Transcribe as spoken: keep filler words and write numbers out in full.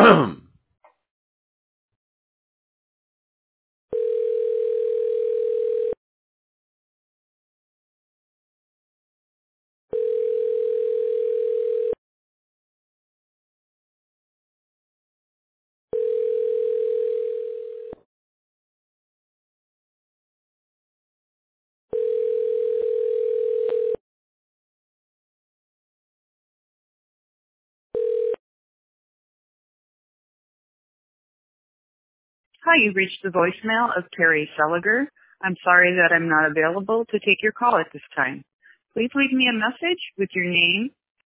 Hi, you've reached the voicemail of Terry Seliger. I'm sorry that I'm not available to take your call at this time. Please leave me a message with your name